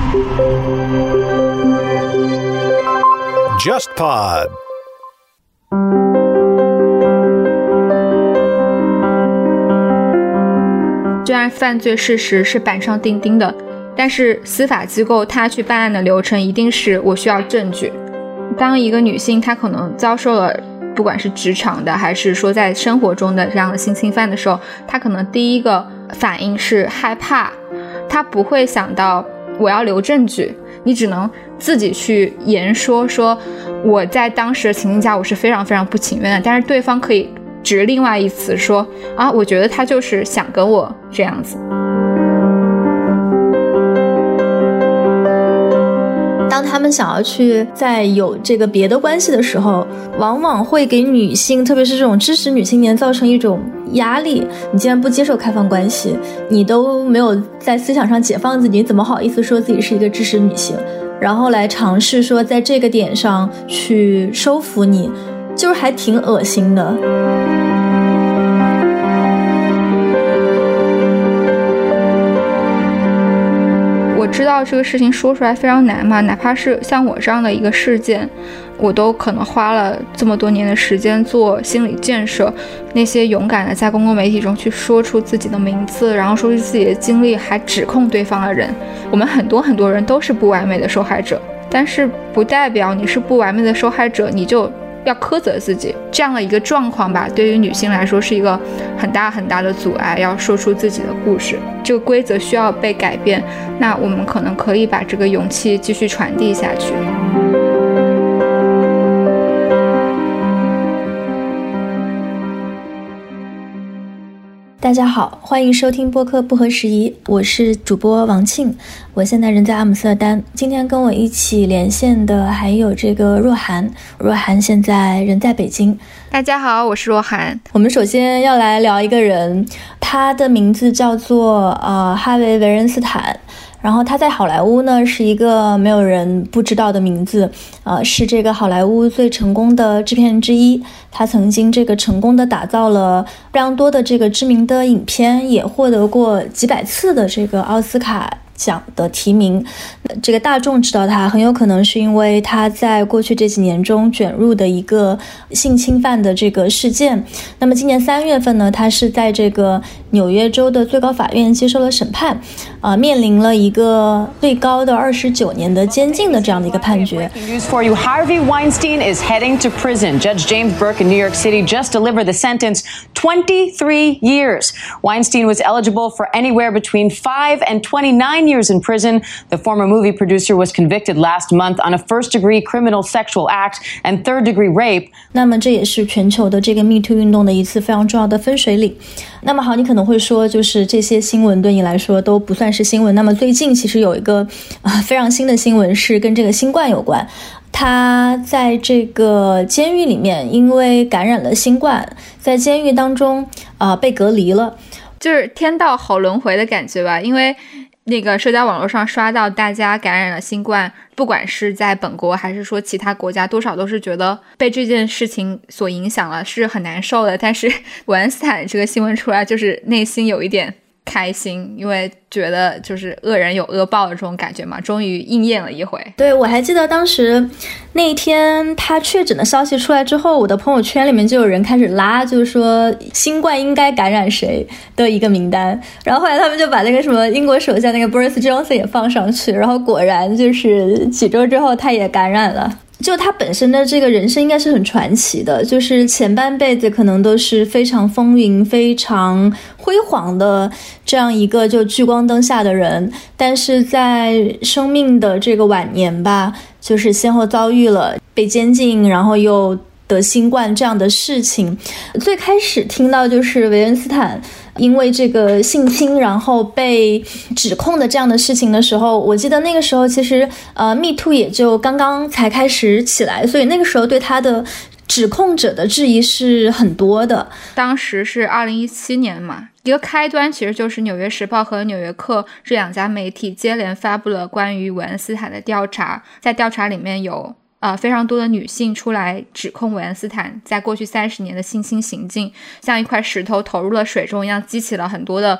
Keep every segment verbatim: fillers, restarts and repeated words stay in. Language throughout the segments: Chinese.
JustPod。 虽然犯罪事实是板上钉钉的，但是司法机构它去办案的流程一定是我需要证据。当一个女性她可能遭受了不管是职场的还是说在生活中的这样的性侵犯的时候，她可能第一个反应是害怕，她不会想到我要留证据，你只能自己去言说说我在当时的情境下我是非常非常不情愿的，但是对方可以指另外一词说啊，我觉得他就是想跟我这样子。 当他们想要去在有这个别的关系的时候，往往会给女性，特别是这种知识女青年造成一种压力。你既然不接受开放关系，你都没有在思想上解放自己，你怎么好意思说自己是一个知识女性，然后来尝试说在这个点上去收服你，就是还挺恶心的。 我知道这个事情说出来非常难嘛，哪怕是像我这样的一个事件，我都可能花了这么多年的时间做心理建设。那些勇敢的在公共媒体中去说出自己的名字，然后说出自己的经历，还指控对方的人，我们很多很多人都是不完美的受害者，但是不代表你是不完美的受害者你就要苛责自己。这样的一个状况吧，对于女性来说是一个很大很大的阻碍，要说出自己的故事，这个规则需要被改变。那我们可能可以把这个勇气继续传递下去。 大家好，欢迎收听播客不合时宜，我是主播王庆，我现在人在阿姆斯特丹。今天跟我一起连线的还有这个若涵，若涵现在人在北京。 大家好，我是若涵。 我们首先要来聊一个人，他的名字叫做呃哈维·维恩斯坦。然后他在好莱坞呢是一个没有人不知道的名字，呃，是这个好莱坞最成功的制片人之一。他曾经这个成功的打造了非常多的这个知名的影片，也获得过几百次的这个奥斯卡奖的提名。这个大众知道他很有可能是因为他在过去这几年中卷入的一个性侵犯的这个事件。那么今年三月份呢，他是在这个纽约州的最高法院接受了审判，呃，面临了一个最高的二十九年的监禁的这样的一个判决。 News for you: Harvey Weinstein is heading to prison. Judge James Burke in New York City just delivered the sentence: twenty-three years. Weinstein was eligible for anywhere between five and twenty-nine years in prison. The former movie producer was convicted last month on a first-degree criminal sexual act and third-degree rape. 那么这也是全球的这个 Me Too 运动的一次非常重要的分水岭。那么好，你可能会说，就是这些新闻对你来说都不算是新闻。那么最近其实有一个、呃、非常新的新闻是跟这个新冠有关。他在这个监狱里面因为感染了新冠，在监狱当中呃被隔离了， 就是天道好轮回的感觉吧。因为那个社交网络上刷到大家感染了新冠，不管是在本国还是说其他国家，多少都是觉得被这件事情所影响了，是很难受的。但是韦恩斯坦这个新闻出来，就是内心有一点开心，因为觉得就是恶人有恶报的这种感觉嘛，终于应验了一回。 对，我还记得当时那一天他确诊的消息出来之后，我的朋友圈里面就有人开始拉，就是说新冠应该感染谁的一个名单，然后后来他们就把那个什么英国首相那个 Boris Johnson 也放上去，然后果然就是几周之后他也感染了。就他本身的这个人生应该是很传奇的，就是前半辈子可能都是非常风云非常辉煌的这样一个就聚光灯下的人，但是在生命的这个晚年吧，就是先后遭遇了被监禁，然后又得新冠这样的事情。最开始听到就是韦恩斯坦因为这个性侵然后被指控的这样的事情的时候，我记得那个时候其实呃 Me Too 也就刚刚才开始起来，所以那个时候对他的指控者的质疑是很多的。 当时是二零一七年嘛，一个开端其实就是纽约时报和纽约客这两家媒体接连发布了关于韦恩斯坦的调查，在调查里面有呃，非常多的女性出来指控韦恩斯坦在过去三十年的性侵行径，像一块石头投入了水中一样，激起了很多的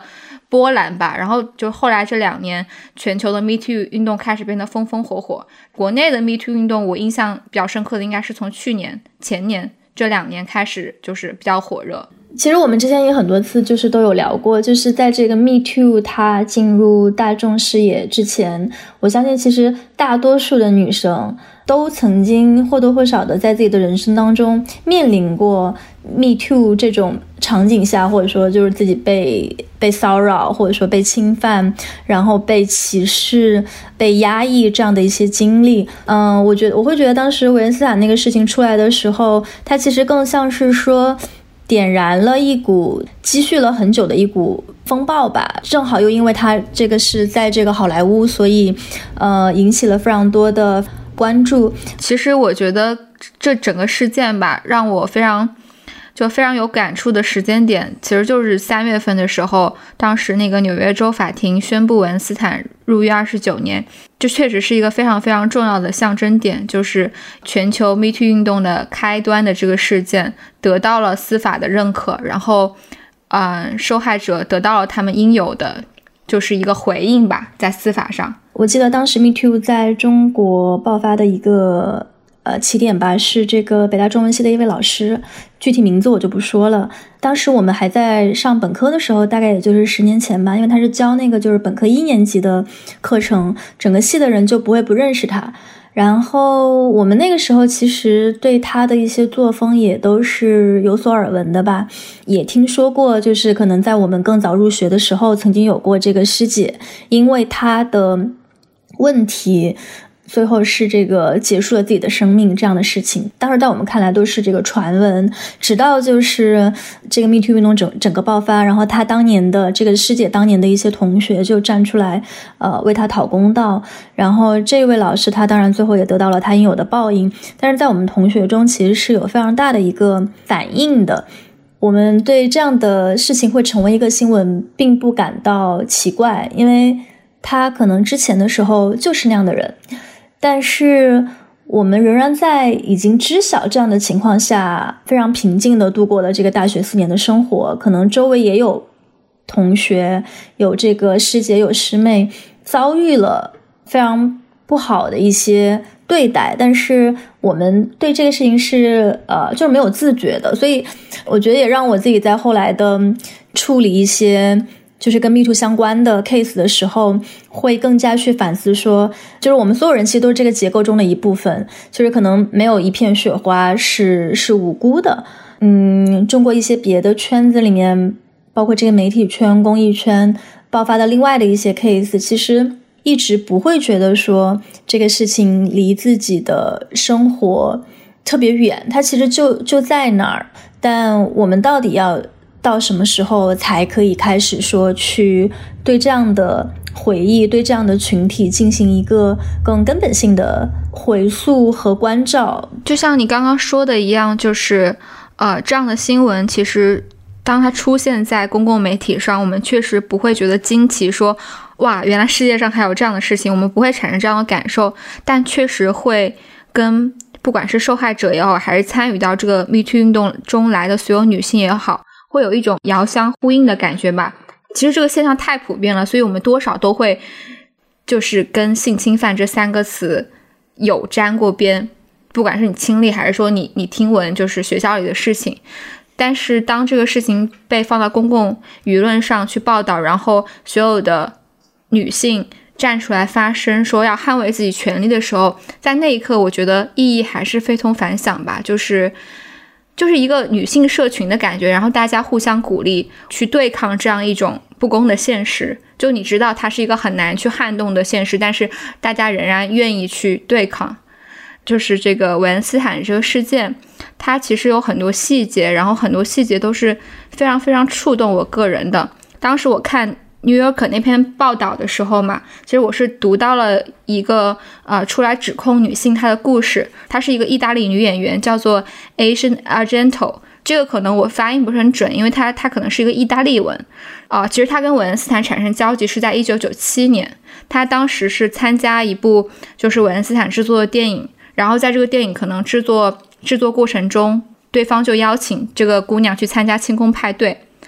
波澜吧。然后就后来这两年全球的 Me Too 运动开始变得风风火火，国内的 Me Too 运动我印象比较深刻的应该是从去年前年这两年开始就是比较火热。 其实我们之前也很多次就是都有聊过，就是在这个 Me Too 它进入大众视野之前，我相信其实大多数的女生都曾经或多或少的在自己的人生当中面临过 Me Too 这种场景下，或者说就是自己被被骚扰，或者说被侵犯，然后被歧视、被压抑这样的一些经历。嗯，我觉得我会觉得当时韦恩斯坦那个事情出来的时候，它其实更像是说点燃了一股积蓄了很久的一股风暴吧，正好又因为它这个是在这个好莱坞，所以呃引起了非常多的关注。 其实我觉得这整个事件吧，让我非常就非常有感触的时间点，其实就是三月份的时候，当时那个纽约州法庭宣布韦恩斯坦入狱二十九年，这确实是一个非常非常重要的象征点，就是全球 Me Too 运动的开端的这个事件得到了司法的认可，然后嗯，受害者得到了他们应有的就是一个回应吧，在司法上。 我记得当时 Me Too 在中国爆发的一个呃起点吧，是这个北大中文系的一位老师，具体名字我就不说了。当时我们还在上本科的时候，大概也就是十年前吧，因为他是教那个就是本科一年级的课程，整个系的人就不会不认识他。然后我们那个时候其实对他的一些作风也都是有所耳闻的吧，也听说过，就是可能在我们更早入学的时候曾经有过这个师姐因为他的问题最后是这个结束了自己的生命这样的事情，当时在我们看来都是这个传闻，直到就是这个 Me Too 运动整整个爆发，然后他当年的这个师姐当年的一些同学就站出来呃为他讨公道，然后这位老师他当然最后也得到了他应有的报应，但是在我们同学中其实是有非常大的一个反应的。我们对这样的事情会成为一个新闻并不感到奇怪，因为他可能之前的时候就是那样的人，但是我们仍然在已经知晓这样的情况下非常平静的度过了这个大学四年的生活，可能周围也有同学有这个师姐有师妹遭遇了非常不好的一些对待，但是我们对这个事情是呃就是没有自觉的，所以我觉得也让我自己在后来的处理一些就是跟 Me Too 相关的 case 的时候会更加去反思说，就是我们所有人其实都是这个结构中的一部分，就是可能没有一片雪花是是无辜的。嗯，中国一些别的圈子里面，包括这个媒体圈公益圈爆发的另外的一些 case， 其实一直不会觉得说这个事情离自己的生活特别远，它其实就就在那儿，但我们到底要到什么时候才可以开始说去对这样的回忆对这样的群体进行一个更根本性的回溯和关照。 就像你刚刚说的一样，就是呃，这样的新闻其实当它出现在公共媒体上，我们确实不会觉得惊奇说哇原来世界上还有这样的事情，我们不会产生这样的感受，但确实会跟不管是受害者也好，还是参与到这个 Me Too 运动中来的所有女性也好，会有一种遥相呼应的感觉吧。其实这个现象太普遍了，所以我们多少都会就是跟性侵犯这三个词有沾过边，不管是你亲历还是说你你听闻就是学校里的事情。但是当这个事情被放到公共舆论上去报道，然后所有的女性站出来发声说要捍卫自己权利的时候，在那一刻我觉得意义还是非同凡响吧，就是就是一个女性社群的感觉，然后大家互相鼓励去对抗这样一种不公的现实，就你知道它是一个很难去撼动的现实，但是大家仍然愿意去对抗。就是这个韦恩斯坦这个事件，它其实有很多细节，然后很多细节都是非常非常触动我个人的。当时我看New Yorker 那篇报道的时候嘛，其实我是读到了一个呃出来指控女性她的故事，她是一个意大利女演员，叫做 Asian Argento。这个可能我发音不是很准，因为她她可能是一个意大利文啊、呃。其实她跟韦恩斯坦产生交集是在一九九七年，她当时是参加一部就是韦恩斯坦制作的电影，然后在这个电影可能制作制作过程中，对方就邀请这个姑娘去参加庆功派对。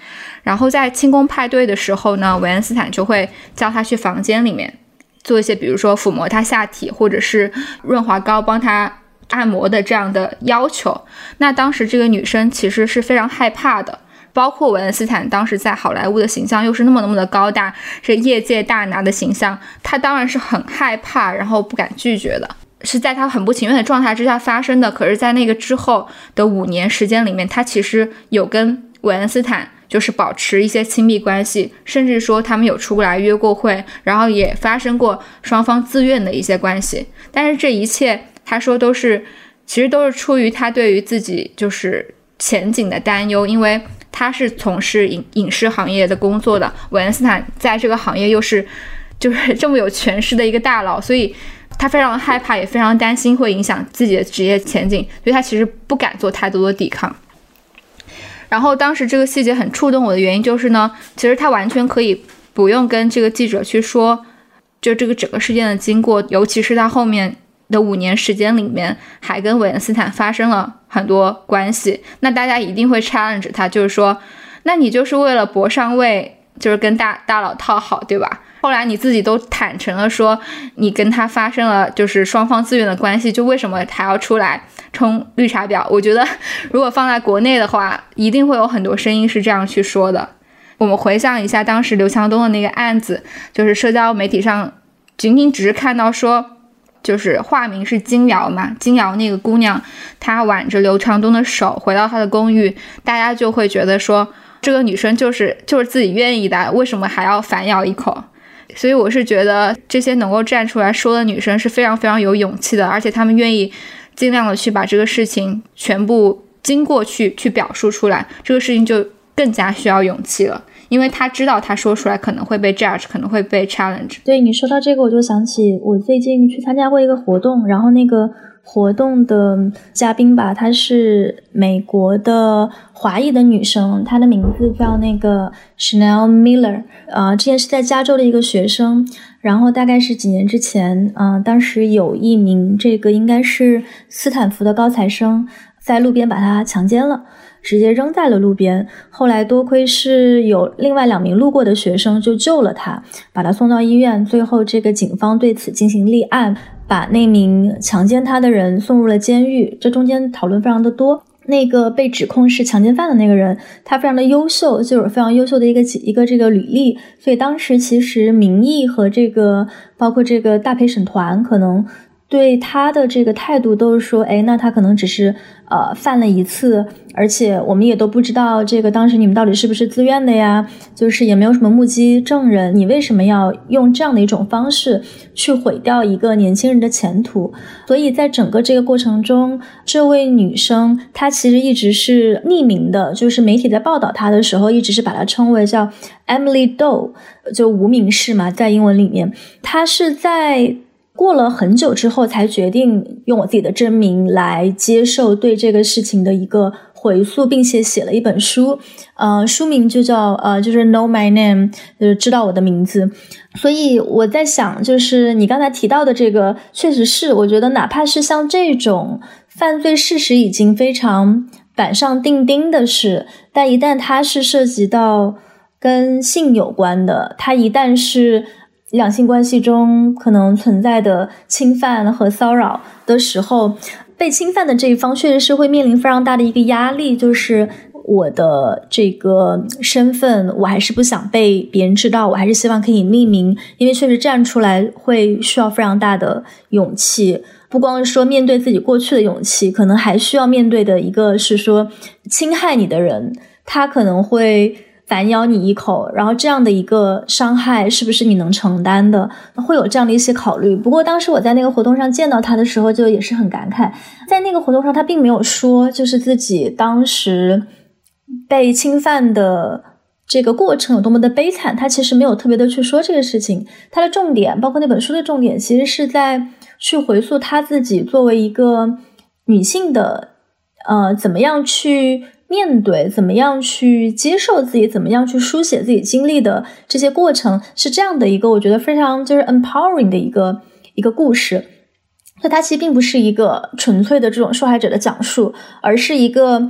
然后在庆功派对的时候呢，韦恩斯坦就会叫他去房间里面做一些比如说抚摸他下体或者是润滑膏帮他按摩的这样的要求。那当时这个女生其实是非常害怕的，包括韦恩斯坦当时在好莱坞的形象又是那么那么的高大，是业界大拿的形象，他当然是很害怕然后不敢拒绝的，是在他很不情愿的状态之下发生的。可是在那个之后的五年时间里面，他其实有跟韦恩斯坦就是保持一些亲密关系，甚至说他们有出来约过会，然后也发生过双方自愿的一些关系。但是这一切他说都是其实都是出于他对于自己就是前景的担忧，因为他是从事影影视行业的工作的，韦恩斯坦在这个行业又是就是这么有权势的一个大佬，所以他非常害怕也非常担心会影响自己的职业前景，所以他其实不敢做太多的抵抗。然后当时这个细节很触动我的原因就是呢，其实他完全可以不用跟这个记者去说就这个整个事件的经过，尤其是他后面的五年时间里面还跟韦恩斯坦发生了很多关系，那大家一定会 challenge 他，就是说那你就是为了博上位，就是跟大大佬套好，对吧？后来你自己都坦诚了说你跟他发生了就是双方自愿的关系，就为什么还要出来冲绿茶婊？我觉得如果放在国内的话，一定会有很多声音是这样去说的。我们回想一下当时刘强东的那个案子，就是社交媒体上仅仅只是看到说就是化名是金瑶嘛，金瑶那个姑娘她挽着刘强东的手回到她的公寓，大家就会觉得说这个女生就是就是自己愿意的，为什么还要反咬一口？所以我是觉得这些能够站出来说的女生是非常非常有勇气的，而且她们愿意尽量的去把这个事情全部经过去去表述出来，这个事情就更加需要勇气了，因为她知道她说出来可能会被 judge， 可能会被 challenge。 对，你说到这个我就想起我最近去参加过一个活动，然后那个活动的嘉宾吧，她是美国的华裔的女生，她的名字叫那个 Chanel Miller， 呃，之前是在加州的一个学生，然后大概是几年之前，嗯、呃，当时有一名这个应该是斯坦福的高材生在路边把她强奸了，直接扔在了路边，后来多亏是有另外两名路过的学生就救了她，把她送到医院，最后这个警方对此进行立案，把那名强奸她的人送入了监狱，这中间讨论非常的多。那个被指控是强奸犯的那个人，他非常的优秀，就有非常优秀的一个一个这个履历，所以当时其实民意和这个包括这个大陪审团可能对他的这个态度都是说，哎，那他可能只是呃犯了一次，而且我们也都不知道这个当时你们到底是不是自愿的呀，就是也没有什么目击证人，你为什么要用这样的一种方式去毁掉一个年轻人的前途？所以在整个这个过程中，这位女生她其实一直是匿名的，就是媒体在报道她的时候一直是把她称为叫 Emily Doe， 就无名氏嘛，在英文里面。她是在过了很久之后才决定用我自己的真名来接受对这个事情的一个回溯，并且写了一本书，呃，书名就叫呃，就是 Know My Name， 就是知道我的名字。所以我在想，就是你刚才提到的这个，确实是我觉得哪怕是像这种犯罪事实已经非常板上钉钉的事，但一旦它是涉及到跟性有关的，它一旦是两性关系中可能存在的侵犯和骚扰的时候，被侵犯的这一方确实是会面临非常大的一个压力，就是我的这个身份我还是不想被别人知道，我还是希望可以匿名，因为确实站出来会需要非常大的勇气，不光是说面对自己过去的勇气，可能还需要面对的一个是说侵害你的人他可能会反咬你一口，然后这样的一个伤害是不是你能承担的，会有这样的一些考虑。不过当时我在那个活动上见到他的时候就也是很感慨，在那个活动上他并没有说就是自己当时被侵犯的这个过程有多么的悲惨，他其实没有特别的去说这个事情，他的重点包括那本书的重点其实是在去回溯他自己作为一个女性的呃，怎么样去面对，怎么样去接受自己，怎么样去书写自己经历的这些过程，是这样的一个我觉得非常就是 empowering 的一个一个故事。所以它其实并不是一个纯粹的这种受害者的讲述，而是一个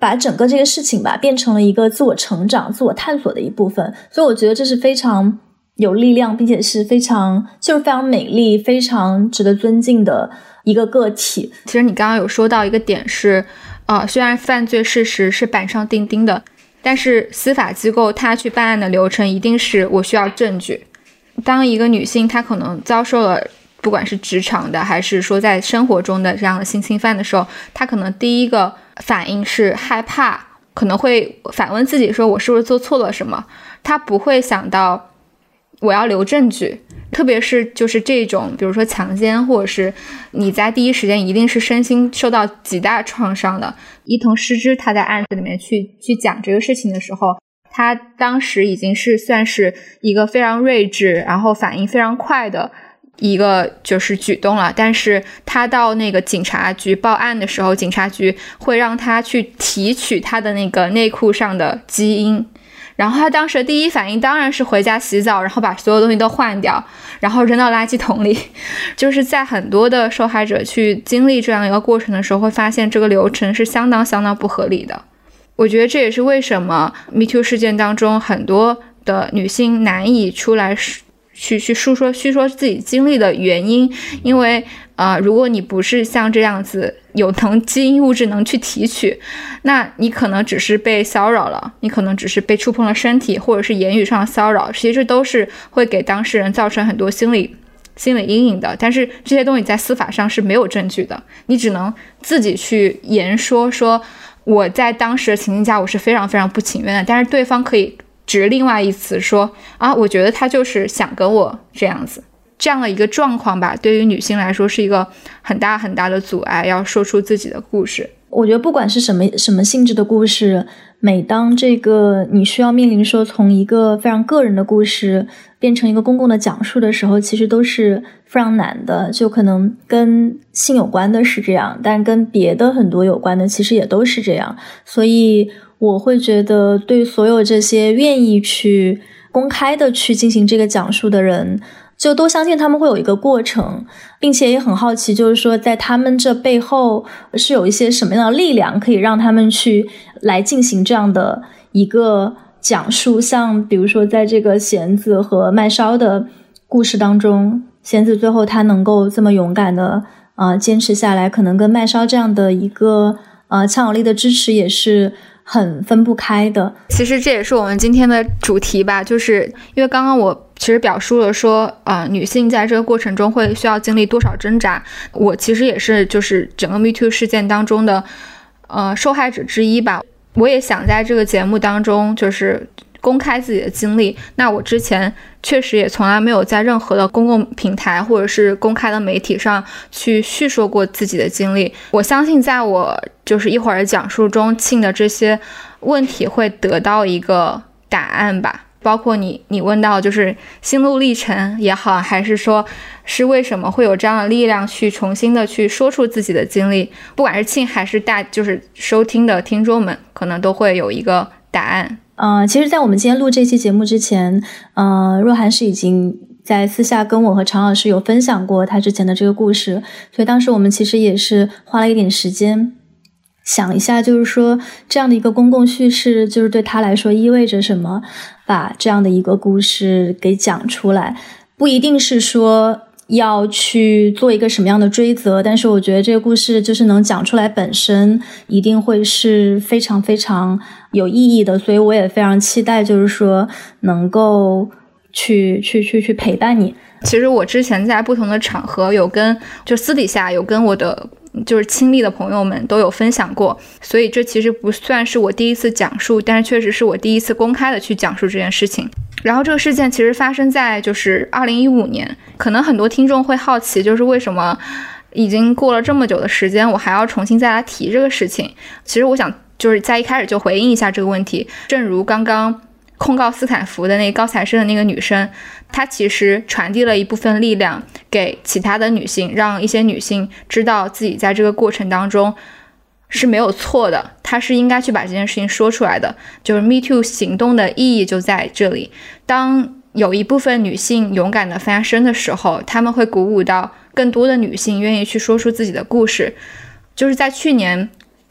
把整个这个事情吧变成了一个自我成长、自我探索的一部分，所以我觉得这是非常有力量，并且是非常就是非常美丽、非常值得尊敬的一个个体。 其实你刚刚有说到一个点是，呃，虽然犯罪事实是板上钉钉的，但是司法机构它去办案的流程一定是我需要证据。当一个女性她可能遭受了不管是职场的还是说在生活中的这样的性侵犯的时候，她可能第一个反应是害怕，可能会反问自己说我是不是做错了什么，她不会想到我要留证据。特别是就是这种比如说强奸，或者是你在第一时间一定是身心受到极大创伤的。伊藤诗织他在案子里面去去讲这个事情的时候，他当时已经是算是一个非常睿智然后反应非常快的一个就是举动了，但是他到那个警察局报案的时候，警察局会让他去提取他的那个内裤上的基因，然后他当时的第一反应当然是回家洗澡，然后把所有东西都换掉，然后扔到垃圾桶里。就是在很多的受害者去经历这样一个过程的时候，会发现这个流程是相当相当不合理的。我觉得这也是为什么 Me Too 事件当中很多的女性难以出来去去述说叙说自己经历的原因。因为呃，如果你不是像这样子有能基因物质能去提取，那你可能只是被骚扰了，你可能只是被触碰了身体，或者是言语上的骚扰，其实都是会给当事人造成很多心理心理阴影的。但是这些东西在司法上是没有证据的，你只能自己去言说说我在当时的情境下我是非常非常不情愿的，但是对方可以指另外一词说啊，我觉得他就是想跟我这样子。这样的一个状况吧，对于女性来说是一个很大很大的阻碍，要说出自己的故事。 我觉得不管是什么什么性质的故事，每当这个你需要面临说从一个非常个人的故事变成一个公共的讲述的时候，其实都是非常难的。就可能跟性有关的是这样，但跟别的很多有关的其实也都是这样。所以我会觉得对所有这些愿意去公开的去进行这个讲述的人，就都相信他们会有一个过程，并且也很好奇，就是说在他们这背后是有一些什么样的力量可以让他们去来进行这样的一个讲述。像比如说在这个弦子和麦烧的故事当中，弦子最后他能够这么勇敢的呃坚持下来，可能跟麦烧这样的一个呃强有力的支持也是很分不开的。 其实这也是我们今天的主题吧，就是因为刚刚我其实表述了说呃，女性在这个过程中会需要经历多少挣扎。我其实也是就是整个 Me Too 事件当中的呃受害者之一吧。我也想在这个节目当中就是公开自己的经历。那我之前确实也从来没有在任何的公共平台或者是公开的媒体上去叙说过自己的经历。我相信在我就是一会儿讲述中庆的这些问题会得到一个答案吧。包括你你问到就是心路历程也好，还是说是为什么会有这样的力量去重新的去说出自己的经历，不管是庆还是大就是收听的听众们可能都会有一个答案。 呃，其实在我们今天录这期节目之前，呃，若涵是已经在私下跟我和常老师有分享过他之前的这个故事，所以当时我们其实也是花了一点时间想一下，就是说这样的一个公共叙事就是对他来说意味着什么，把这样的一个故事给讲出来。不一定是说要去做一个什么样的追责，但是我觉得这个故事就是能讲出来本身一定会是非常非常有意义的，所以我也非常期待就是说能够去去去去陪伴你。 其实我之前在不同的场合有跟就私底下有跟我的就是亲密的朋友们都有分享过，所以这其实不算是我第一次讲述，但是确实是我第一次公开的去讲述这件事情。然后这个事件其实发生在就是二零一五年，可能很多听众会好奇，就是为什么已经过了这么久的时间我还要重新再来提这个事情。其实我想就是在一开始就回应一下这个问题。正如刚刚控告斯坦福的那个高材生的那个女生，她其实传递了一部分力量给其他的女性，让一些女性知道自己在这个过程当中是没有错的，她是应该去把这件事情说出来的。就是 Me Too 行动的意义就在这里，当有一部分女性勇敢的发声的时候，她们会鼓舞到更多的女性愿意去说出自己的故事。就是在去年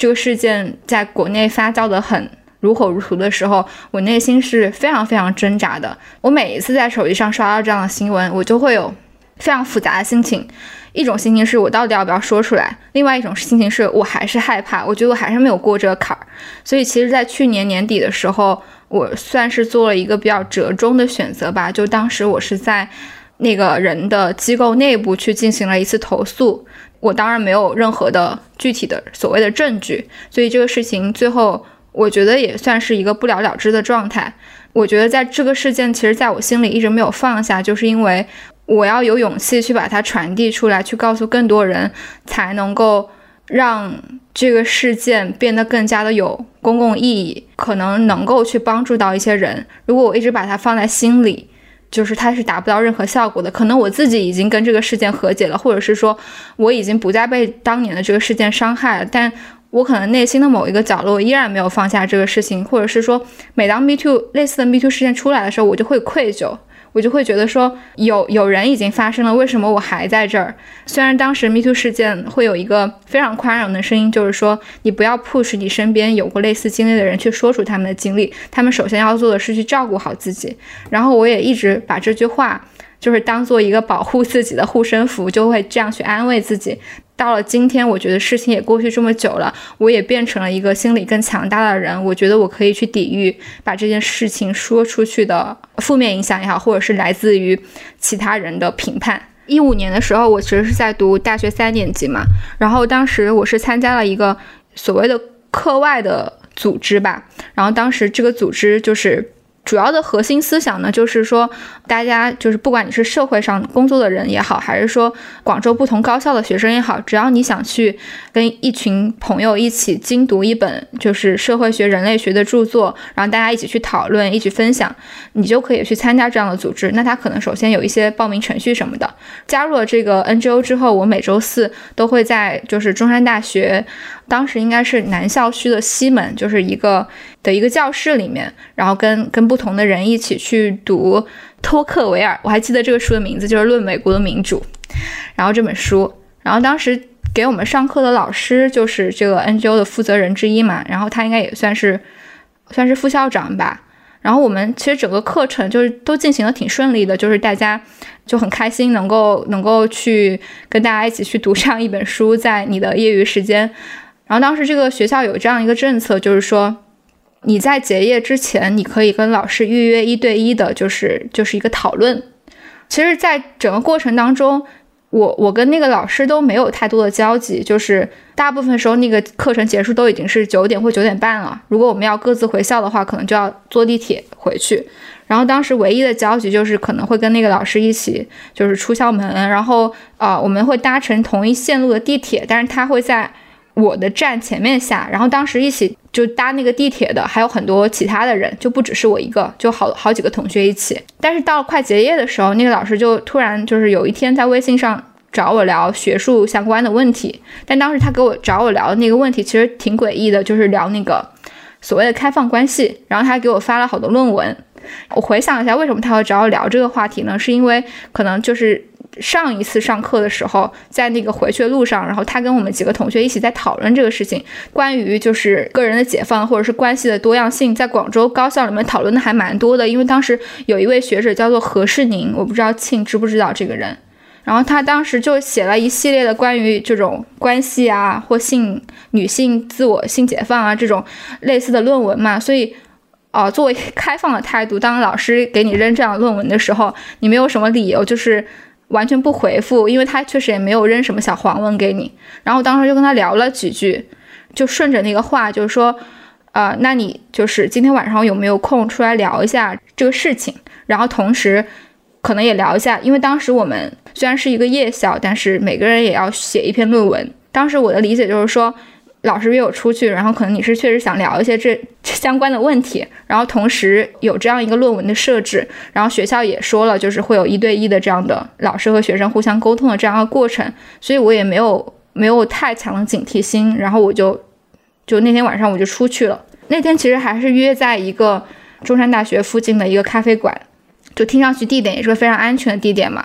这个事件在国内发酵的很如火如荼的时候，我内心是非常非常挣扎的。我每一次在手机上刷到这样的新闻，我就会有非常复杂的心情。一种心情是我到底要不要说出来，另外一种心情是我还是害怕，我觉得我还是没有过这个坎儿。所以其实在去年年底的时候，我算是做了一个比较折中的选择吧，就当时我是在那个人的机构内部去进行了一次投诉，我当然没有任何的具体的所谓的证据，所以这个事情最后我觉得也算是一个不了了之的状态。我觉得在这个事件其实在我心里一直没有放下，就是因为我要有勇气去把它传递出来，去告诉更多人，才能够让这个事件变得更加的有公共意义，可能能够去帮助到一些人。如果我一直把它放在心里，就是它是达不到任何效果的。可能我自己已经跟这个事件和解了，或者是说我已经不再被当年的这个事件伤害了，但我可能内心的某一个角落依然没有放下这个事情，或者是说每当 Me Too 类似的 Me Too 事件出来的时候，我就会愧疚，我就会觉得说有有人已经发生了，为什么我还在这儿？虽然当时 Me Too 事件会有一个非常宽容的声音，就是说你不要 push 你身边有过类似经历的人去说出他们的经历，他们首先要做的是去照顾好自己。然后我也一直把这句话就是当做一个保护自己的护身符，就会这样去安慰自己。到了今天，我觉得事情也过去这么久了，我也变成了一个心理更强大的人，我觉得我可以去抵御把这件事情说出去的负面影响也好，或者是来自于其他人的评判。一五年的时候，我其实是在读大学三年级嘛，然后当时我是参加了一个所谓的课外的组织吧，然后当时这个组织就是主要的核心思想呢，就是说大家就是不管你是社会上工作的人也好，还是说广州不同高校的学生也好，只要你想去跟一群朋友一起精读一本就是社会学人类学的著作，然后大家一起去讨论一起分享，你就可以去参加这样的组织。那他可能首先有一些报名程序什么的。加入了这个 N G O 之后，我每周四都会在就是中山大学当时应该是南校区的西门，就是一个的一个教室里面，然后跟跟不同的人一起去读托克维尔，我还记得这个书的名字就是《论美国的民主》，然后这本书，然后当时给我们上课的老师就是这个 N G O 的负责人之一嘛，然后他应该也算是算是副校长吧。然后我们其实整个课程就是都进行的挺顺利的，就是大家就很开心能够能够去跟大家一起去读这样一本书，在你的业余时间。然后当时这个学校有这样一个政策，就是说你在结业之前你可以跟老师预约一对一的就是就是一个讨论。其实在整个过程当中，我我跟那个老师都没有太多的交集，就是大部分时候那个课程结束都已经是九点或九点半了，如果我们要各自回校的话，可能就要坐地铁回去。然后当时唯一的交集就是可能会跟那个老师一起就是出校门，然后呃我们会搭乘同一线路的地铁，但是他会在我的站前面下，然后当时一起就搭那个地铁的还有很多其他的人，就不只是我一个，就好好几个同学一起。但是到了快结业的时候，那个老师就突然就是有一天在微信上找我聊学术相关的问题，但当时他给我找我聊的那个问题其实挺诡异的，就是聊那个所谓的开放关系，然后他给我发了好多论文。我回想一下为什么他会找我聊这个话题呢，是因为可能就是上一次上课的时候，在那个回去的路上，然后他跟我们几个同学一起在讨论这个事情，关于就是个人的解放或者是关系的多样性，在广州高校里面讨论的还蛮多的。因为当时有一位学者叫做何世宁，我不知道庆知不知道这个人，然后他当时就写了一系列的关于这种关系啊或性女性自我性解放啊这种类似的论文嘛，所以呃，作为开放的态度，当老师给你扔这样的论文的时候，你没有什么理由就是完全不回复，因为他确实也没有扔什么小黄文给你。然后当时就跟他聊了几句，就顺着那个话就是说呃，那你就是今天晚上有没有空出来聊一下这个事情，然后同时可能也聊一下，因为当时我们虽然是一个夜校，但是每个人也要写一篇论文。当时我的理解就是说老师约我出去，然后可能你是确实想聊一些这相关的问题，然后同时有这样一个论文的设置，然后学校也说了就是会有一对一的这样的老师和学生互相沟通的这样的过程，所以我也没有没有太强的警惕心，然后我就就那天晚上我就出去了。那天其实还是约在一个中山大学附近的一个咖啡馆，就听上去地点也是个非常安全的地点嘛。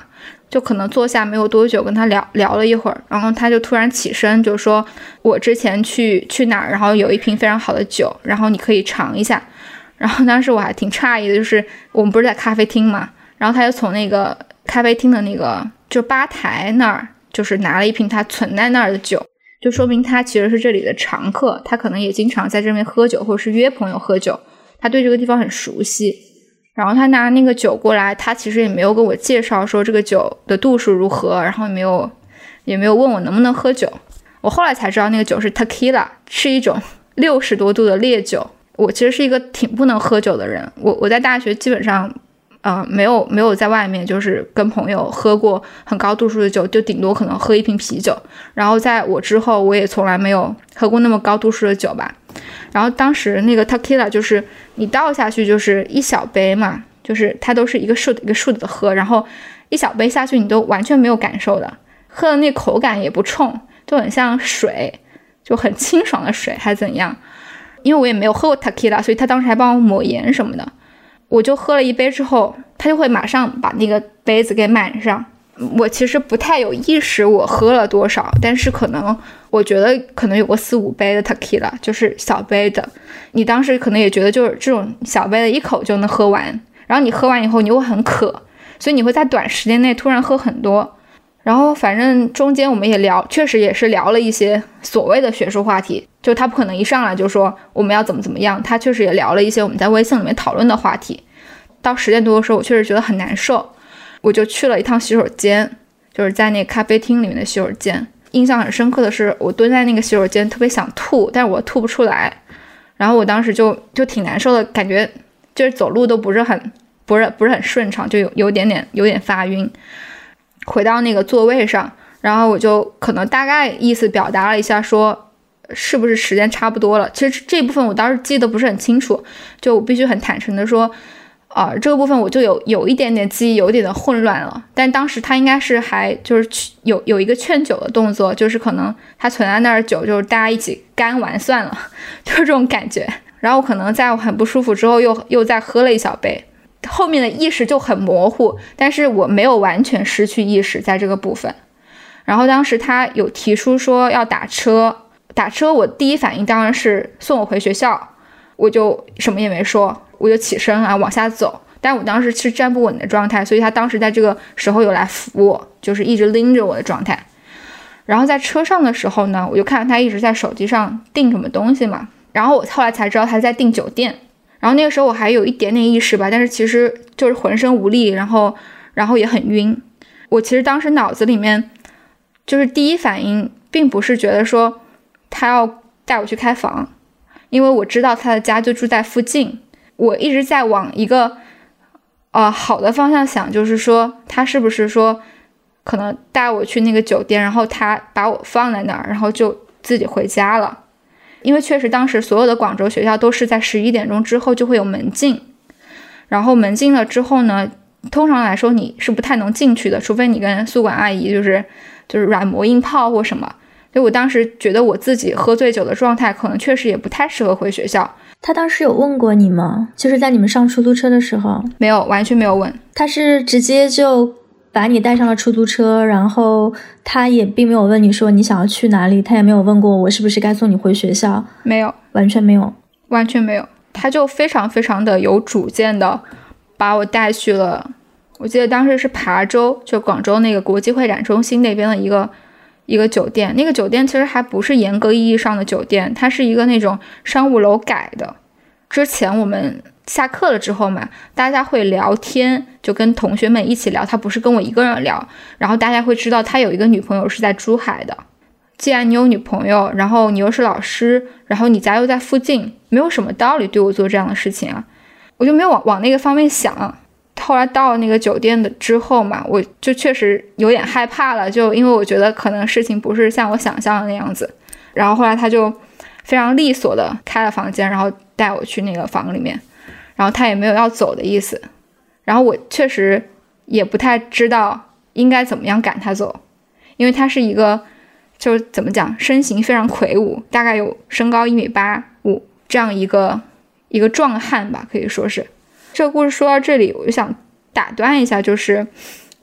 就可能坐下没有多久，跟他聊聊了一会儿，然后他就突然起身就说我之前去去哪儿，然后有一瓶非常好的酒，然后你可以尝一下。然后当时我还挺诧异的，就是我们不是在咖啡厅嘛，然后他就从那个咖啡厅的那个就吧台那儿就是拿了一瓶他存在那儿的酒，就说明他其实是这里的常客，他可能也经常在这边喝酒或者是约朋友喝酒，他对这个地方很熟悉。然后他拿那个酒过来，他其实也没有跟我介绍说这个酒的度数如何，然后也没有也没有问我能不能喝酒。我后来才知道那个酒是 tequila， 是一种六十多度的烈酒。我其实是一个挺不能喝酒的人，我我在大学基本上呃没有没有在外面就是跟朋友喝过很高度数的酒，就顶多可能喝一瓶啤酒。然后在我之后我也从来没有喝过那么高度数的酒吧。然后当时那个 tequila 就是你倒下去就是一小杯嘛，就是它都是一个数的一个数的喝，然后一小杯下去你都完全没有感受的，喝的那口感也不冲，就很像水，就很清爽的水还怎样。因为我也没有喝过 tequila， 所以他当时还帮我抹盐什么的。我就喝了一杯之后，他就会马上把那个杯子给满上。我其实不太有意识我喝了多少，但是可能我觉得可能有个四五杯的 tequila， 就是小杯的。你当时可能也觉得就是这种小杯的一口就能喝完，然后你喝完以后你又很渴，所以你会在短时间内突然喝很多。然后反正中间我们也聊，确实也是聊了一些所谓的学术话题，就他不可能一上来就说我们要怎么怎么样，他确实也聊了一些我们在微信里面讨论的话题。到十点多的时候我确实觉得很难受，我就去了一趟洗手间，就是在那个咖啡厅里面的洗手间。印象很深刻的是我蹲在那个洗手间特别想吐，但是我吐不出来，然后我当时就就挺难受的，感觉就是走路都不是很不是不是很顺畅，就有有点点有点发晕。回到那个座位上，然后我就可能大概意思表达了一下说是不是时间差不多了。其实这部分我当时记得不是很清楚，就我必须很坦诚的说啊、呃，这个部分我就有有一点点记忆有一点的混乱了。但当时他应该是还就是有有一个劝酒的动作，就是可能他存在那儿酒就是大家一起干完算了，就是这种感觉。然后可能在我很不舒服之后又又再喝了一小杯，后面的意识就很模糊，但是我没有完全失去意识在这个部分。然后当时他有提出说要打车，打车我第一反应当然是送我回学校，我就什么也没说，我就起身啊往下走。但我当时是站不稳的状态，所以他当时在这个时候有来扶我，就是一直拎着我的状态。然后在车上的时候呢，我就看到他一直在手机上订什么东西嘛，然后我后来才知道他在订酒店。然后那个时候我还有一点点意识吧，但是其实就是浑身无力，然后然后也很晕。我其实当时脑子里面就是第一反应并不是觉得说他要带我去开房，因为我知道他的家就住在附近。我一直在往一个呃好的方向想，就是说他是不是说可能带我去那个酒店，然后他把我放在那儿，然后就自己回家了。因为确实当时所有的广州学校都是在十一点钟之后就会有门禁，然后门禁了之后呢，通常来说你是不太能进去的，除非你跟宿管阿姨就是就是软磨硬泡或什么。所以我当时觉得我自己喝醉酒的状态可能确实也不太适合回学校。 他当时有问过你吗？就是在你们上出租车的时候？ 没有，完全没有问。 他是直接就把你带上了出租车，然后他也并没有问你说你想要去哪里，他也没有问过我是不是该送你回学校？ 没有， 完全没有， 完全没有。他就非常非常的有主见的把我带去了，我记得当时是琶洲，就广州那个国际会展中心那边的一个一个酒店。那个酒店其实还不是严格意义上的酒店，它是一个那种商务楼改的。之前我们下课了之后嘛，大家会聊天，就跟同学们一起聊，他不是跟我一个人聊，然后大家会知道他有一个女朋友是在珠海的。既然你有女朋友，然后你又是老师，然后你家又在附近，没有什么道理对我做这样的事情啊。我就没有往往那个方面想。后来到了那个酒店的之后嘛，我就确实有点害怕了，就因为我觉得可能事情不是像我想象的那样子。然后后来他就非常利索的开了房间，然后带我去那个房里面，然后他也没有要走的意思。然后我确实也不太知道应该怎么样赶他走，因为他是一个就怎么讲，身形非常魁梧，大概有身高一米八五这样一个一个壮汉吧，可以说是。这个故事说到这里，我就想打断一下，就是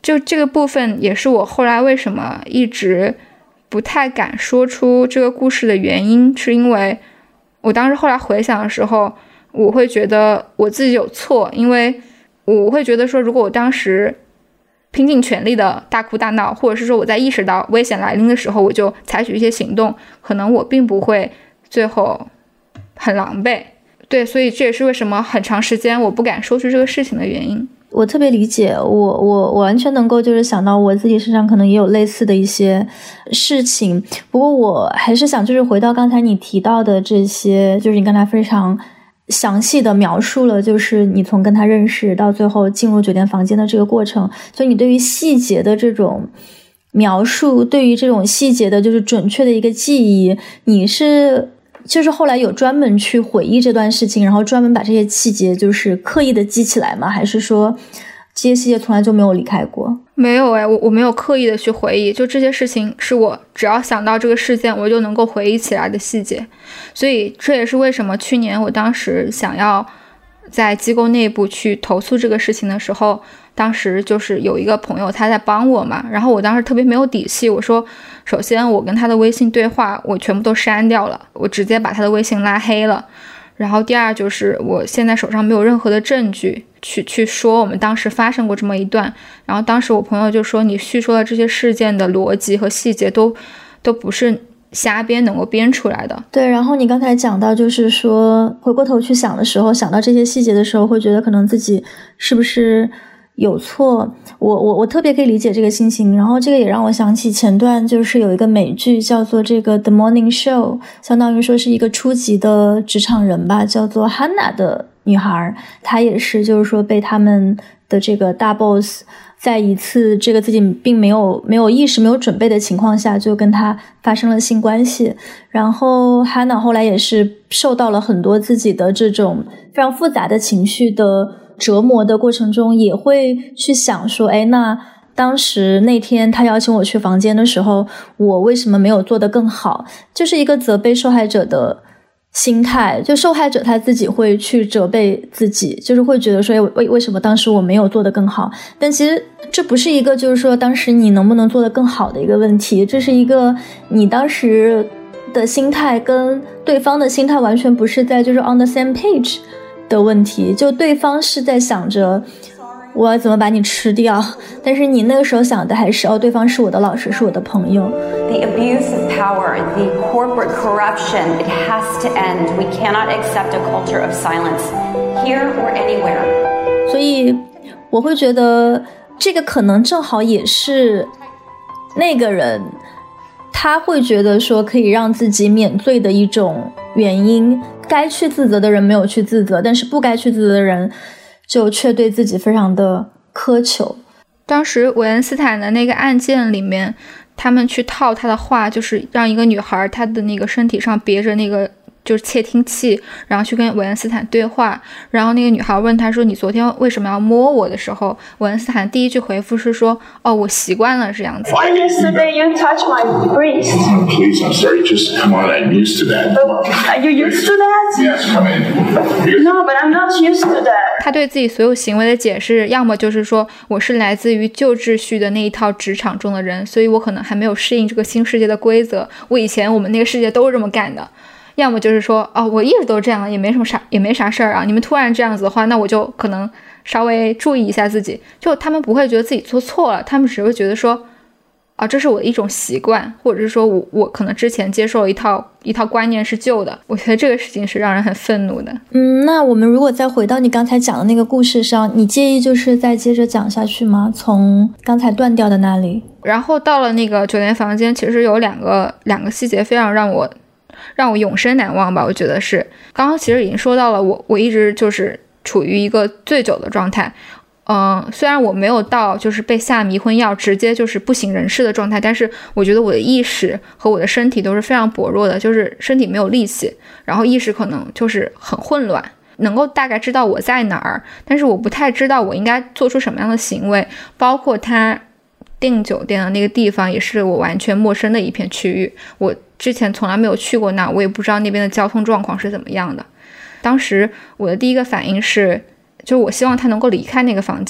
就这个部分也是我后来为什么一直不太敢说出这个故事的原因，是因为我当时后来回想的时候，我会觉得我自己有错，因为我会觉得说，如果我当时拼尽全力的大哭大闹，或者是说我在意识到危险来临的时候我就采取一些行动，可能我并不会最后很狼狈。对，所以这也是为什么很长时间我不敢说出这个事情的原因。 我特别理解，我我我完全能够就是想到我自己身上可能也有类似的一些事情。不过我还是想就是回到刚才你提到的这些，就是你刚才非常详细的描述了就是你从跟他认识到最后进入酒店房间的这个过程，所以你对于细节的这种描述，对于这种细节的就是准确的一个记忆，你是就是后来有专门去回忆这段事情，然后专门把这些细节就是刻意的记起来吗？还是说这些细节从来就没有离开过？ 没有哎，我我没有刻意的去回忆，就这些事情是我只要想到这个事件我就能够回忆起来的细节。所以这也是为什么去年我当时想要在机构内部去投诉这个事情的时候，当时就是有一个朋友他在帮我嘛，然后我当时特别没有底气，我说首先我跟他的微信对话我全部都删掉了，我直接把他的微信拉黑了。然后第二就是我现在手上没有任何的证据去去说我们当时发生过这么一段。然后当时我朋友就说你叙说的这些事件的逻辑和细节都都不是瞎编能够编出来的。 对，然后你刚才讲到就是说回过头去想的时候，想到这些细节的时候会觉得可能自己是不是有错，我我我特别可以理解这个心情。然后这个也让我想起前段就是有一个美剧叫做这个 The Morning Show， 相当于说是一个初级的职场人吧，叫做 Hannah 的女孩，她也是就是说被他们的这个大 boss 在一次这个自己并没有没有意识没有准备的情况下就跟他发生了性关系。然后 Hannah 后来也是受到了很多自己的这种非常复杂的情绪的折磨的过程中，也会去想说，哎，那当时那天他邀请我去房间的时候，我为什么没有做得更好？就是一个责备受害者的心态，就受害者他自己会去责备自己，就是会觉得说为为什么当时我没有做得更好。但其实这不是一个就是说当时你能不能做得更好的一个问题，这是一个你当时的心态跟对方的心态完全不是在就是 on the same page的问题。就对方是在想着我要怎么把你吃掉，但是你那个时候想的还是哦，对方是我的老师，是我的朋友。 The abuse of power, the corporate corruption, it has to end. We cannot accept a culture of silence here or anywhere. 所以我会觉得这个可能正好也是那个人他会觉得说可以让自己免罪的一种原因。该去自责的人没有去自责，但是不该去自责的人就却对自己非常的苛求。 当时韦恩斯坦的那个案件里面，他们去套他的话，就是让一个女孩她的那个身体上别着那个就是窃听器，然后去跟韦恩斯坦对话。然后那个女孩问他说你昨天为什么要摸我的时候，韦恩斯坦第一句回复是说哦我习惯了这样子。 Why yesterday you touched my breast? Oh, please, I'm sorry. Just come on. I'm used to that. Are you used to that? Yes, come in. No, but I'm not used to that. 他对自己所有行为的解释，要么就是说我是来自于旧秩序的那一套职场中的人，所以我可能还没有适应这个新世界的规则，我以前我们那个世界都是这么干的。要么就是说哦，我一直都这样，也没什么啥，也没啥事儿啊。你们突然这样子的话，那我就可能稍微注意一下自己。就他们不会觉得自己做错了，他们只会觉得说啊，这是我的一种习惯，或者是说我我可能之前接受了一套一套观念是旧的。我觉得这个事情是让人很愤怒的。 嗯，那我们如果再回到你刚才讲的那个故事上，你介意就是再接着讲下去吗？从刚才断掉的那里。 然后到了那个酒店房间，其实有两个两个细节非常让我让我永生难忘吧。我觉得是刚刚其实已经说到了，我我一直就是处于一个醉酒的状态。嗯、呃，虽然我没有到就是被下迷昏药直接就是不省人事的状态，但是我觉得我的意识和我的身体都是非常薄弱的，就是身体没有力气，然后意识可能就是很混乱，能够大概知道我在哪儿，但是我不太知道我应该做出什么样的行为。包括他订酒店的那个地方也是我完全陌生的一片区域，我之前从来没有去过那，我也不知道那边的交通状况是怎么样的。当时我的第一个反应是，就我希望他能够离开那个房间，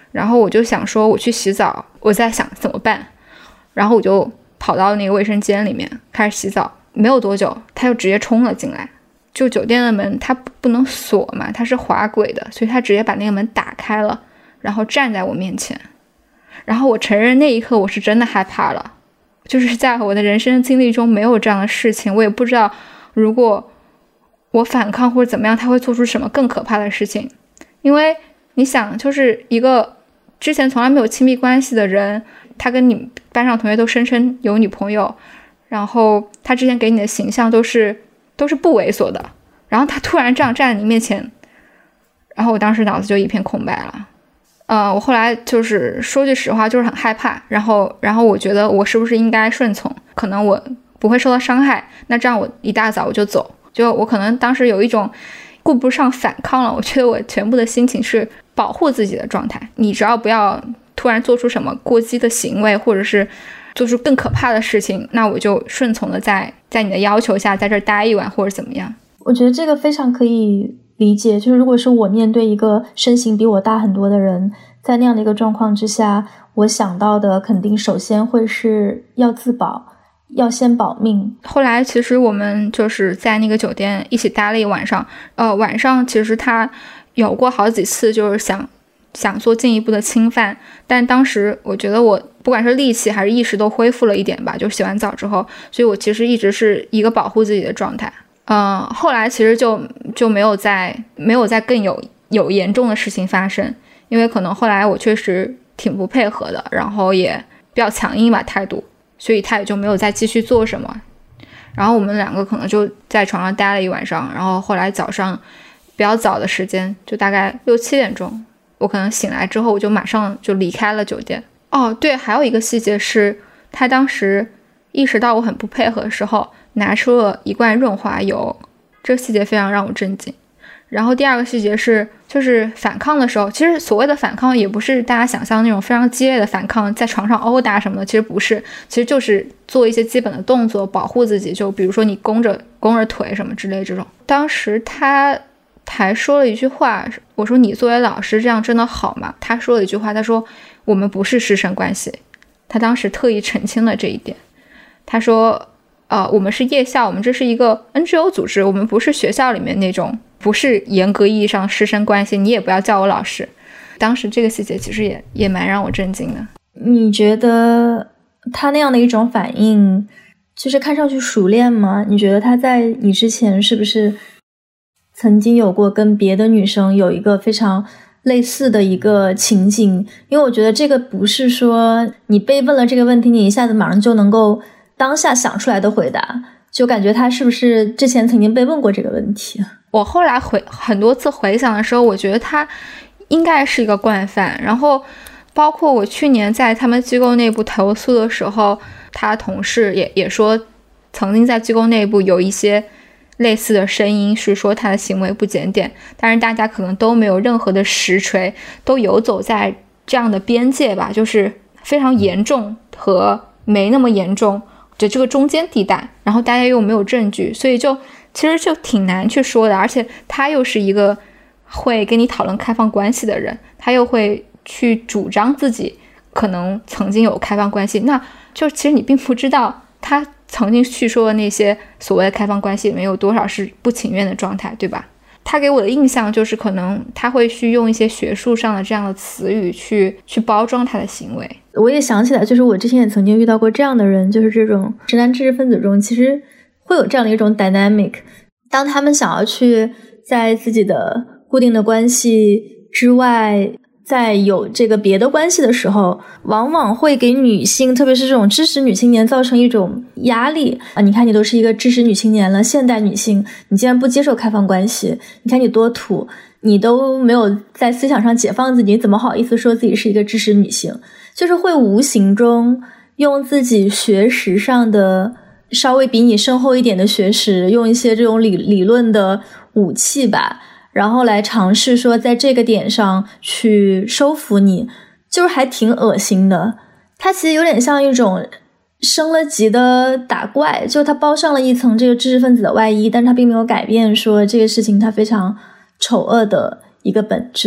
然后我就想说我去洗澡，我在想怎么办，然后我就跑到那个卫生间里面开始洗澡，没有多久他就直接冲了进来。就酒店的门它不能锁嘛，它是滑轨的，所以他直接把那个门打开了，然后站在我面前。然后我承认那一刻我是真的害怕了，就是在我的人生经历中没有这样的事情，我也不知道如果我反抗或者怎么样他会做出什么更可怕的事情。因为你想，就是一个之前从来没有亲密关系的人，他跟你班上同学都声称有女朋友，然后他之前给你的形象都是都是不猥琐的，然后他突然这样站在你面前，然后我当时脑子就一片空白了。呃，我后来就是说句实话，就是很害怕，然后然后我觉得我是不是应该顺从，可能我不会受到伤害，那这样我一大早我就走，就我可能当时有一种顾不上反抗了，我觉得我全部的心情是保护自己的状态，你只要不要突然做出什么过激的行为，或者是做出更可怕的事情，那我就顺从的在在你的要求下在这儿待一晚或者怎么样。 我觉得这个非常可以理解，就是如果是我面对一个身形比我大很多的人，在那样的一个状况之下，我想到的肯定首先会是要自保，要先保命。 后来其实我们就是在那个酒店一起待了一晚上，呃，晚上其实他有过好几次就是想想做进一步的侵犯，但当时我觉得我不管是力气还是意识都恢复了一点吧，就洗完澡之后，所以我其实一直是一个保护自己的状态。呃，后来其实就就没有再没有再更有有严重的事情发生，因为可能后来我确实挺不配合的，然后也比较强硬吧态度，所以他也就没有再继续做什么。然后我们两个可能就在床上待了一晚上，然后后来早上比较早的时间，就大概六七点钟，我可能醒来之后我就马上就离开了酒店。哦，对，还有一个细节是，他当时意识到我很不配合的时候，拿出了一罐润滑油，这个细节非常让我震惊。然后第二个细节是，就是反抗的时候，其实所谓的反抗也不是大家想象那种非常激烈的反抗，在床上殴打什么的，其实不是，其实就是做一些基本的动作保护自己，就比如说你弓着弓着腿什么之类这种。当时他还说了一句话，我说你作为老师这样真的好吗？他说了一句话，他说我们不是师生关系，他当时特意澄清了这一点。他说呃，我们是夜校，我们这是一个 N G O 组织，我们不是学校里面那种，不是严格意义上师生关系，你也不要叫我老师。当时这个细节其实也也蛮让我震惊的。 你觉得他那样的一种反应就是看上去熟练吗？你觉得他在你之前是不是曾经有过跟别的女生有一个非常类似的一个情景？因为我觉得这个不是说你被问了这个问题你一下子马上就能够当下想出来的回答，就感觉他是不是之前曾经被问过这个问题。 我后来回很多次回想的时候，我觉得他应该是一个惯犯，然后包括我去年在他们机构内部投诉的时候，他同事也也说曾经在机构内部有一些类似的声音，是说他的行为不检点，但是大家可能都没有任何的实锤，都游走在这样的边界吧，就是非常严重和没那么严重的这个中间地带，然后大家又没有证据，所以就其实就挺难去说的。而且他又是一个会跟你讨论开放关系的人，他又会去主张自己可能曾经有开放关系，那就其实你并不知道他曾经叙说的那些所谓的开放关系里面有多少是不情愿的状态，对吧？他给我的印象就是可能他会去用一些学术上的这样的词语去去包装他的行为。 我也想起来，就是我之前也曾经遇到过这样的人，就是这种直男知识分子中其实会有这样的一种 dynamic， 当他们想要去在自己的固定的关系之外在有这个别的关系的时候，往往会给女性，特别是这种知识女青年造成一种压力啊！你看你都是一个知识女青年了，现代女性，你竟然不接受开放关系，你看你多土，你都没有在思想上解放自己，你怎么好意思说自己是一个知识女性？就是会无形中用自己学识上的稍微比你深厚一点的学识，用一些这种理理论的武器吧，然后来尝试说在这个点上去收服你，就是还挺恶心的。它其实有点像一种升了级的打怪，就它包上了一层这个知识分子的外衣，但它并没有改变说这个事情它非常丑恶的一个本质。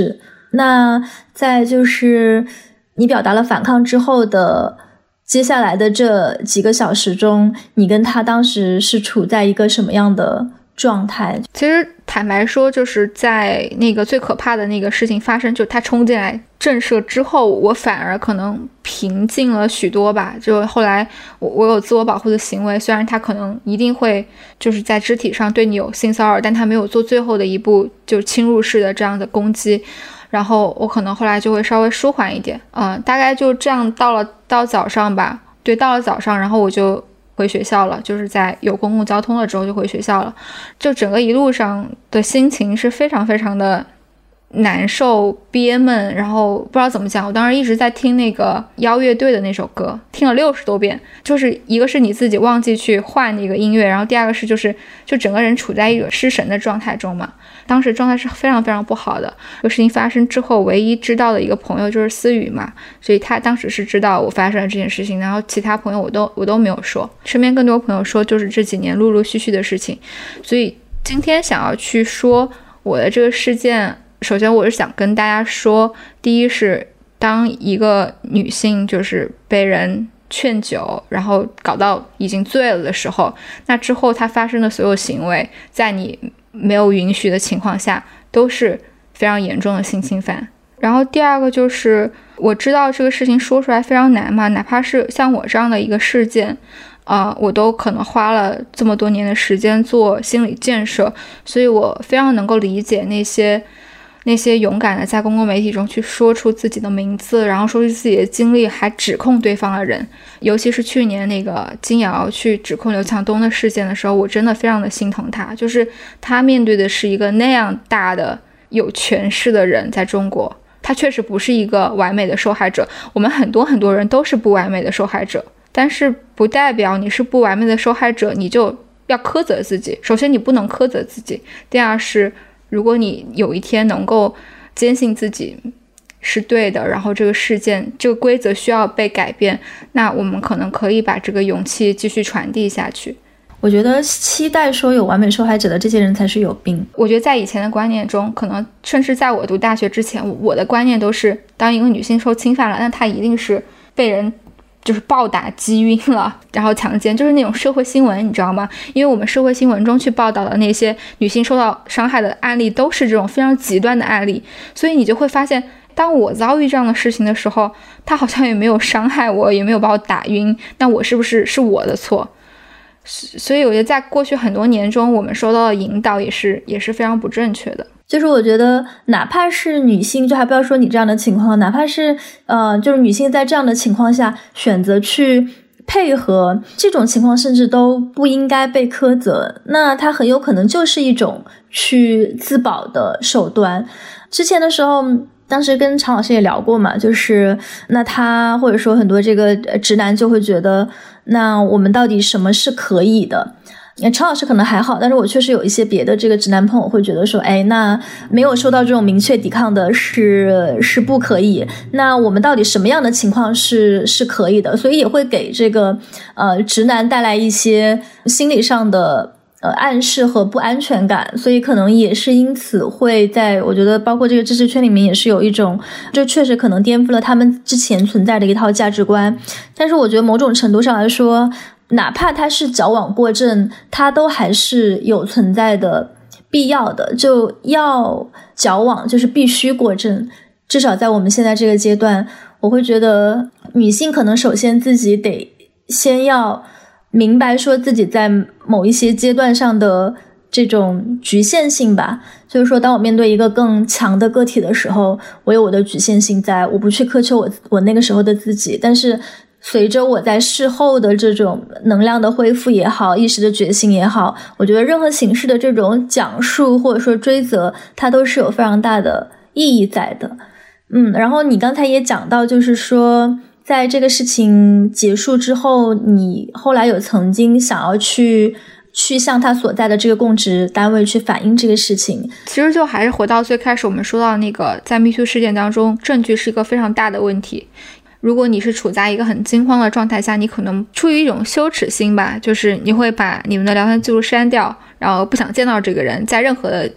那在就是你表达了反抗之后的接下来的这几个小时中，你跟他当时是处在一个什么样的状态？ 其实坦白说，就是在那个最可怕的那个事情发生，就他冲进来震慑之后，我反而可能平静了许多吧。就后来我我有自我保护的行为，虽然他可能一定会就是在肢体上对你有性骚扰，但他没有做最后的一步，就侵入式的这样的攻击。然后我可能后来就会稍微舒缓一点，嗯、呃，大概就这样到了到早上吧，对，到了早上，然后我就回学校了，就是在有公共交通了之后就回学校了。就整个一路上的心情是非常非常的难受憋闷，然后不知道怎么讲，我当时一直在听那个邀乐队的那首歌，听了六十多遍。就是一个是你自己忘记去换那个音乐，然后第二个是就是就整个人处在一个失神的状态中嘛。当时状态是非常非常不好的。这个事情发生之后，唯一知道的一个朋友就是思雨嘛，所以他当时是知道我发生了这件事情，然后其他朋友我都我都没有说，身边更多朋友说就是这几年陆陆续续的事情。所以今天想要去说我的这个事件，首先我是想跟大家说，第一是当一个女性就是被人劝酒然后搞到已经醉了的时候，那之后她发生的所有行为在你没有允许的情况下都是非常严重的性侵犯。然后第二个就是我知道这个事情说出来非常难嘛，哪怕是像我这样的一个事件呃，我都可能花了这么多年的时间做心理建设，所以我非常能够理解那些那些勇敢的在公共媒体中去说出自己的名字，然后说出自己的经历还指控对方的人。尤其是去年那个金瑶去指控刘强东的事件的时候，我真的非常的心疼他，就是他面对的是一个那样大的有权势的人，在中国他确实不是一个完美的受害者，我们很多很多人都是不完美的受害者，但是不代表你是不完美的受害者你就要苛责自己。首先你不能苛责自己，第二是如果你有一天能够坚信自己是对的，然后这个事件这个规则需要被改变，那我们可能可以把这个勇气继续传递下去。 我觉得期待说有完美受害者的这些人才是有病。 我觉得在以前的观念中，可能甚至在我读大学之前，我的观念都是当一个女性受侵犯了，那她一定是被人就是暴打击晕了然后强奸，就是那种社会新闻你知道吗？因为我们社会新闻中去报道的那些女性受到伤害的案例都是这种非常极端的案例，所以你就会发现当我遭遇这样的事情的时候，他好像也没有伤害我，也没有把我打晕，那我是不是是我的错？所以我觉得在过去很多年中，我们受到的引导也是也是非常不正确的。 就是我觉得哪怕是女性，就还不要说你这样的情况，哪怕是呃，就是女性在这样的情况下选择去配合，这种情况甚至都不应该被苛责，那它很有可能就是一种去自保的手段。之前的时候当时跟常老师也聊过嘛，就是那他或者说很多这个直男就会觉得，那我们到底什么是可以的？常老师可能还好，但是我确实有一些别的这个直男朋友会觉得说，哎，那没有受到这种明确抵抗的是是不可以，那我们到底什么样的情况是是可以的？所以也会给这个呃直男带来一些心理上的呃暗示和不安全感，所以可能也是因此会在我觉得包括这个知识圈里面也是有一种，这确实可能颠覆了他们之前存在的一套价值观。但是我觉得某种程度上来说，哪怕他是矫枉过正，他都还是有存在的必要的，就要矫枉就是必须过正。至少在我们现在这个阶段，我会觉得女性可能首先自己得先要明白说自己在某一些阶段上的这种局限性吧，就是说当我面对一个更强的个体的时候，我有我的局限性在，我不去苛求我我那个时候的自己，但是随着我在事后的这种能量的恢复也好，意识的觉醒也好，我觉得任何形式的这种讲述或者说追责，它都是有非常大的意义在的。嗯，然后你刚才也讲到，就是说在这个事情结束之后，你后来有曾经想要去去向他所在的这个供职单位去反映这个事情。 其实就还是回到最开始我们说到那个，在 Me Too 事件当中，证据是一个非常大的问题。如果你是处在一个很惊慌的状态下，你可能出于一种羞耻心吧，就是你会把你们的聊天记录删掉，然后不想见到这个人，在任何的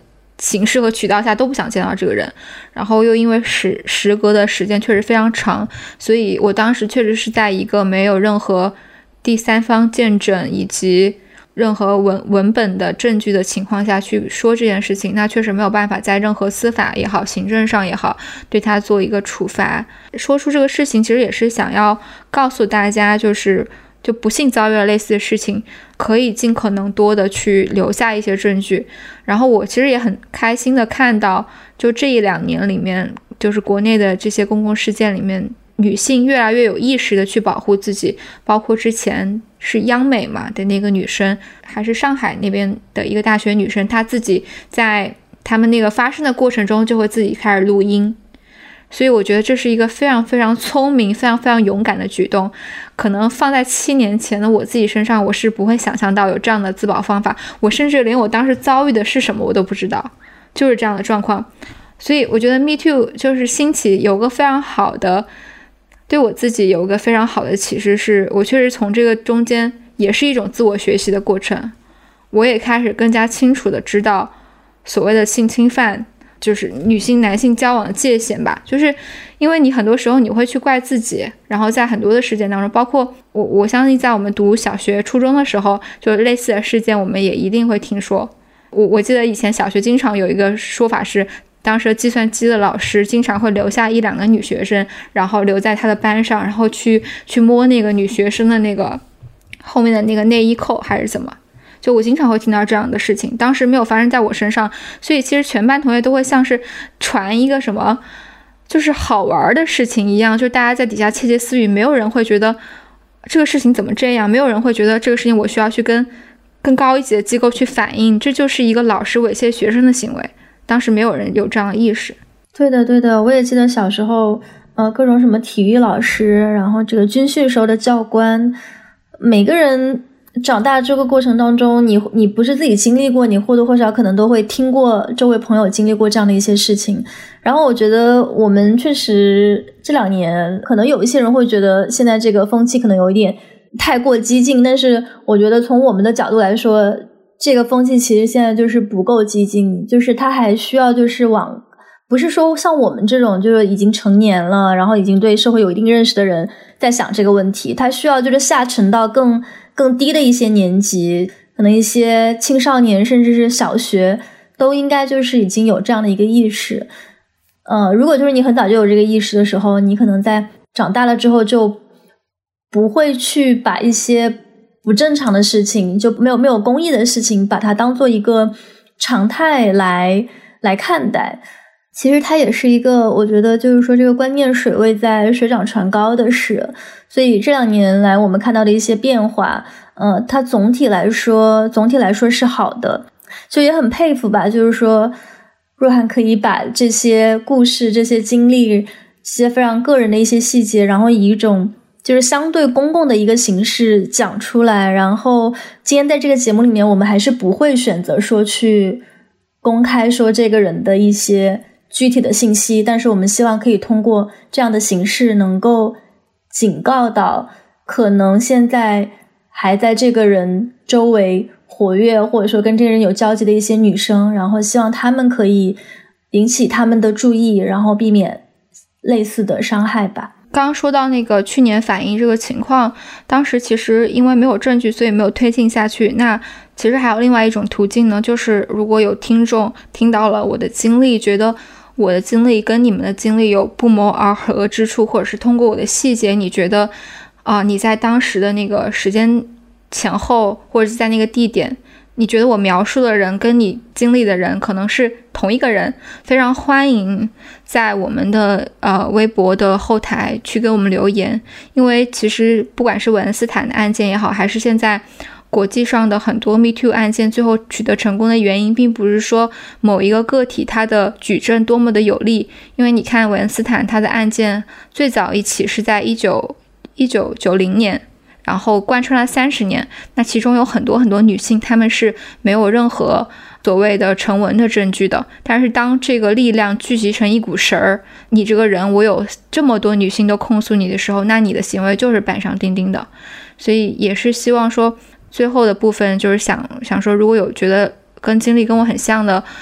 形式和渠道下都不想见到这个人，然后又因为时时隔的时间确实非常长，所以我当时确实是在一个没有任何第三方见证以及任何文文本的证据的情况下去说这件事情，那确实没有办法在任何司法也好行政上也好对他做一个处罚。说出这个事情其实也是想要告诉大家，就是就不幸遭遇了类似的事情可以尽可能多的去留下一些证据。然后我其实也很开心的看到，就这一两年里面，就是国内的这些公共事件里面，女性越来越有意识的去保护自己，包括之前是央美嘛的那个女生，还是上海那边的一个大学女生，她自己在他们那个发生的过程中就会自己开始录音。所以我觉得这是一个非常非常聪明非常非常勇敢的举动，可能放在七年前的我自己身上，我是不会想象到有这样的自保方法，我甚至连我当时遭遇的是什么我都不知道，就是这样的状况。所以我觉得 Me Too 就是兴起有个非常好的，对我自己有一个非常好的启示，是我确实从这个中间也是一种自我学习的过程，我也开始更加清楚的知道所谓的性侵犯就是女性男性交往的界限吧。就是因为你很多时候你会去怪自己，然后在很多的事件当中，包括我我相信在我们读小学初中的时候，就类似的事件我们也一定会听说。我我记得以前小学经常有一个说法是，当时计算机的老师经常会留下一两个女学生，然后留在他的班上，然后去去摸那个女学生的那个后面的那个内衣扣还是怎么，就我经常会听到这样的事情，当时没有发生在我身上，所以其实全班同学都会像是传一个什么就是好玩的事情一样，就大家在底下窃窃私语，没有人会觉得这个事情怎么这样，没有人会觉得这个事情我需要去跟更高一级的机构去反映，这就是一个老师猥亵学生的行为，当时没有人有这样的意识。 对的对的，我也记得小时候呃，各种什么体育老师，然后这个军训时候的教官，每个人长大这个过程当中，你你不是自己经历过，你或多或少可能都会听过周围朋友经历过这样的一些事情。然后我觉得我们确实这两年可能有一些人会觉得现在这个风气可能有一点太过激进，但是我觉得从我们的角度来说，这个风气其实现在就是不够激进，就是它还需要就是往，不是说像我们这种就是已经成年了，然后已经对社会有一定认识的人在想这个问题，它需要就是下沉到更更低的一些年级，可能一些青少年甚至是小学都应该就是已经有这样的一个意识。呃，如果就是你很早就有这个意识的时候，你可能在长大了之后就不会去把一些不正常的事情，就没有没有公义的事情把它当做一个常态来来看待。其实它也是一个我觉得就是说这个观念水位在水涨船高的事，所以这两年来我们看到的一些变化，呃，它总体来说总体来说是好的，就也很佩服吧，就是说若涵可以把这些故事这些经历这些非常个人的一些细节，然后以一种就是相对公共的一个形式讲出来，然后今天在这个节目里面我们还是不会选择说去公开说这个人的一些具体的信息，但是我们希望可以通过这样的形式能够警告到可能现在还在这个人周围活跃或者说跟这个人有交集的一些女生，然后希望他们可以引起他们的注意，然后避免类似的伤害吧。 刚刚说到那个去年反映这个情况，当时其实因为没有证据所以没有推进下去，那其实还有另外一种途径呢，就是如果有听众听到了我的经历，觉得我的经历跟你们的经历有不谋而合之处，或者是通过我的细节你觉得啊、呃，你在当时的那个时间前后或者是在那个地点，你觉得我描述的人跟你经历的人可能是同一个人，非常欢迎在我们的呃微博的后台去给我们留言。因为其实不管是韦恩斯坦的案件也好，还是现在国际上的很多 Me Too 案件最后取得成功的原因，并不是说某一个个体他的举证多么的有力，因为你看韦恩斯坦他的案件最早一起是在一九九零年，然后贯穿了三十年，那其中有很多很多女性她们是没有任何所谓的成文的证据的，但是当这个力量聚集成一股绳儿，你这个人我有这么多女性都控诉你的时候，那你的行为就是板上钉钉的。所以也是希望说最后的部分就是想想说，如果有觉得跟经历跟我很像的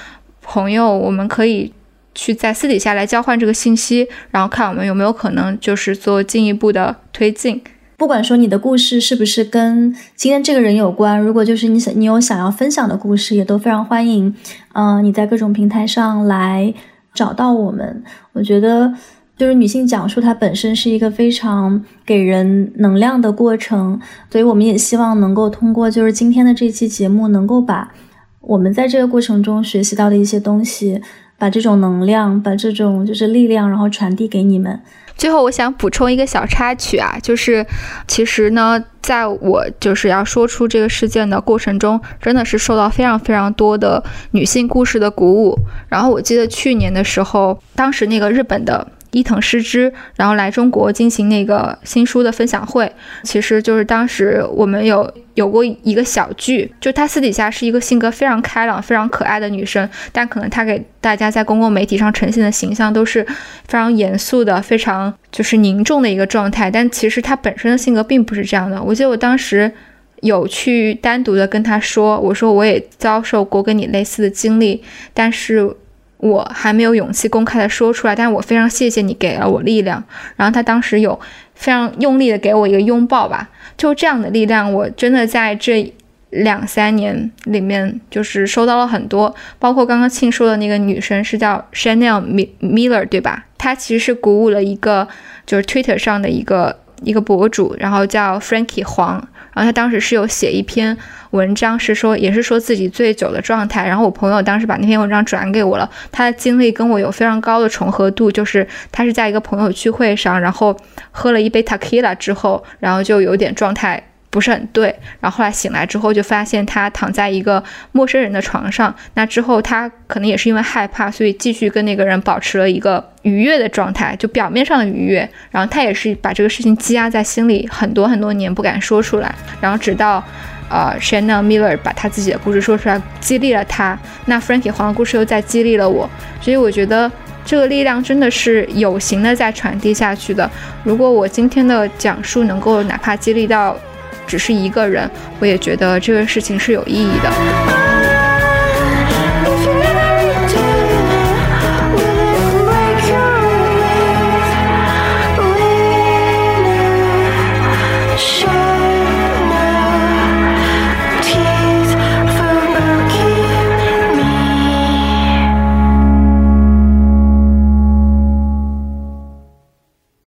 朋友，我们可以去在私底下来交换这个信息，然后看我们有没有可能就是做进一步的推进。 不管说你的故事是不是跟今天这个人有关，如果就是你想你有想要分享的故事，也都非常欢迎嗯、呃，你在各种平台上来找到我们。我觉得就是女性讲述它本身是一个非常给人能量的过程，所以我们也希望能够通过就是今天的这期节目，能够把我们在这个过程中学习到的一些东西，把这种能量，把这种就是力量，然后传递给你们。 最后我想补充一个小插曲啊，就是其实呢在我就是要说出这个事件的过程中，真的是受到非常非常多的女性故事的鼓舞。然后我记得去年的时候，当时那个日本的伊藤诗织然后来中国进行那个新书的分享会，其实就是当时我们有有过一个小剧，就她私底下是一个性格非常开朗非常可爱的女生，但可能她给大家在公共媒体上呈现的形象都是非常严肃的，非常就是凝重的一个状态，但其实她本身的性格并不是这样的。我记得我当时有去单独的跟她说，我说我也遭受过跟你类似的经历，但是我还没有勇气公开的说出来，但是我非常谢谢你给了我力量。然后他当时有非常用力的给我一个拥抱吧，就这样的力量我真的在这两三年里面就是收到了很多，包括刚刚庆说的那个女生是叫 Chanel Miller 对吧，她其实是鼓舞了一个就是 Twitter 上的一个一个博主，然后叫 Frankie 黄，然后他当时是有写一篇文章，是说也是说自己醉酒的状态，然后我朋友当时把那篇文章转给我了，他的经历跟我有非常高的重合度，就是他是在一个朋友聚会上，然后喝了一杯 tequila 之后，然后就有点状态不是很对，然后后来醒来之后就发现他躺在一个陌生人的床上，那之后他可能也是因为害怕，所以继续跟那个人保持了一个愉悦的状态，就表面上的愉悦，然后他也是把这个事情积压在心里很多很多年不敢说出来，然后直到呃 Chanel Miller 把他自己的故事说出来激励了他，那 Frankie 黄的故事又再激励了我，所以我觉得这个力量真的是有形的在传递下去的。如果我今天的讲述能够哪怕激励到只是一个人，我也觉得这个事情是有意义的。